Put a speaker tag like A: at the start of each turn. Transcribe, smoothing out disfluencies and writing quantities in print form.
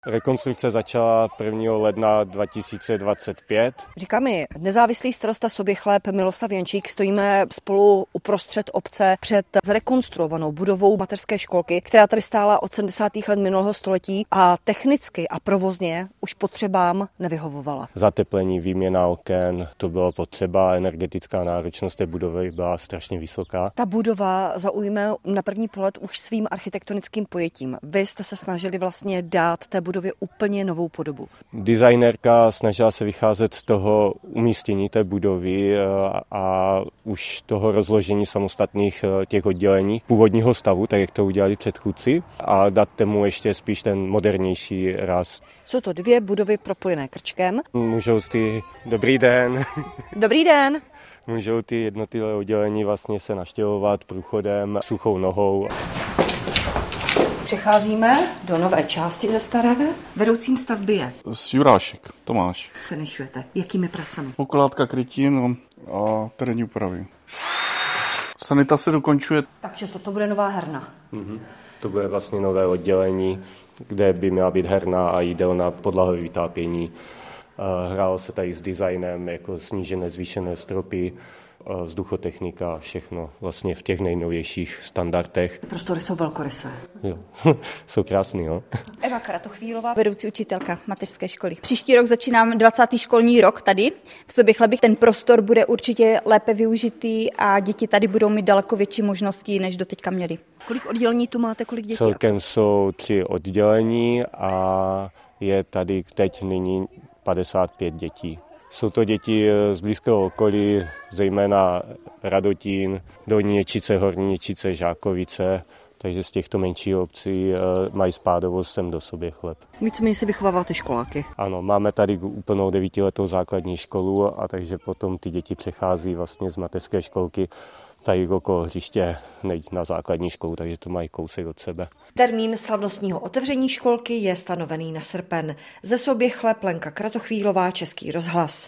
A: Rekonstrukce začala 1. ledna 2025.
B: Říká mi nezávislý starosta Soběchleb Miloslav Jančík, stojíme spolu uprostřed obce před zrekonstruovanou budovou mateřské školky, která tady stála od 70. let minulého století a technicky a provozně už potřebám nevyhovovala.
A: Zateplení, výměna oken, to bylo potřeba, energetická náročnost té budovy byla strašně vysoká.
B: Ta budova zaujme na první pohled už svým architektonickým pojetím. Vy jste se snažili vlastně dát té budově úplně novou podobu.
A: Designérka snažila se vycházet z toho umístění té budovy a už toho rozložení samostatných těch oddělení původního stavu, tak jak to udělali předchůdci, a dát tomu ještě spíš ten modernější ráz.
B: Jsou to dvě budovy propojené krčkem.
A: Můžou Dobrý den.
B: Dobrý den.
A: Můžou ty jednotlivé oddělení vlastně se navštěvovat průchodem, suchou nohou.
B: Přecházíme do nové části ze staré. Vedoucím stavby je
C: Jurášek Tomáš.
B: Finišujete. Jakými pracemi?
C: Pokládka krytin a terénní úpravy. Sanita se dokončuje.
B: Takže toto bude nová herna.
A: To bude vlastně nové oddělení, kde by měla být herna a jídelna, podlahové vytápění. Hrálo se tady s designem, jako snížené, zvýšené stropy, vzduchotechnika, všechno vlastně v těch nejnovějších standardech.
B: Prostory jsou velkorysé.
A: Jo, jsou krásný, jo.
B: Eva Kratochvílová,
D: vedoucí učitelka mateřské školy. Příští rok začínám 20. školní rok tady v Soběchlebích. Ten prostor bude určitě lépe využitý a děti tady budou mít daleko větší možnosti, než doteďka měli.
B: Kolik oddělení tu máte, kolik dětí?
A: Celkem jsou 3 oddělení a je tady teď nyní 55 dětí. Jsou to děti z blízkého okolí, zejména Radotín, Dolní Něčice, Horní Něčice, Žákovice, takže z těchto menších obcí mají spádovost sem do Soběchleb.
B: Víceméně si vychováváte školáky.
A: Ano, máme tady úplnou 9letou základní školu a takže potom ty děti přechází vlastně z mateřské školky tady okolo hřiště nejít na základní školu, takže to mají kousek od sebe.
B: Termín slavnostního otevření školky je stanovený na srpen. Ze Soběchleb Lenka Kratochvílová, Český rozhlas.